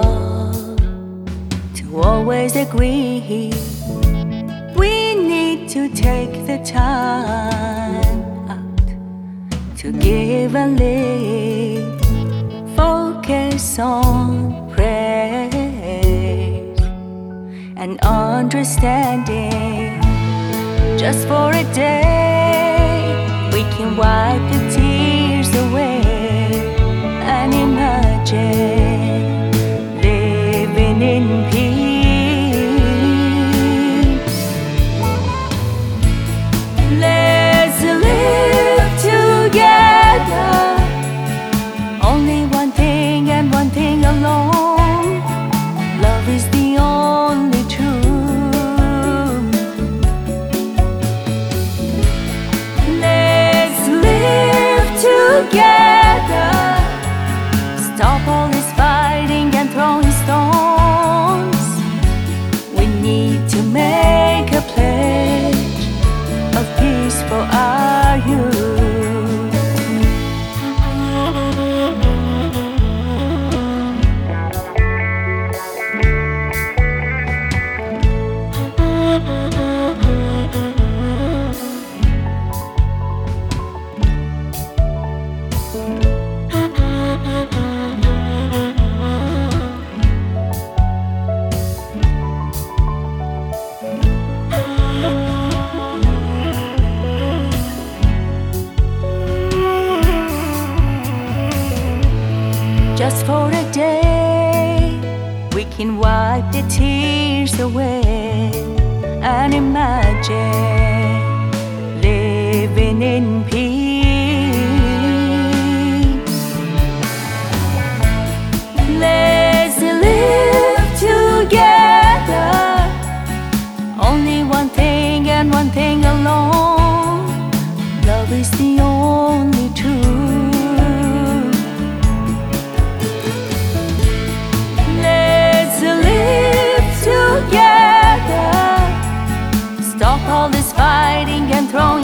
love to always agree. We need to take the time out to give and live. Focus on praise and understanding. Just for a day, we can wipe the tears away and imagine living in peace. Let's live together, only one thing and one thing alone. Love is the only truth. Let's live together, stop all this fighting and throwing stones. We need to make a pledge of peace for our youth. Just for a day, we can wipe the tears away and imagine living in peace. Let's live together, only one thing and one thing alone. Love is the only truth. Stop all this fighting and throwing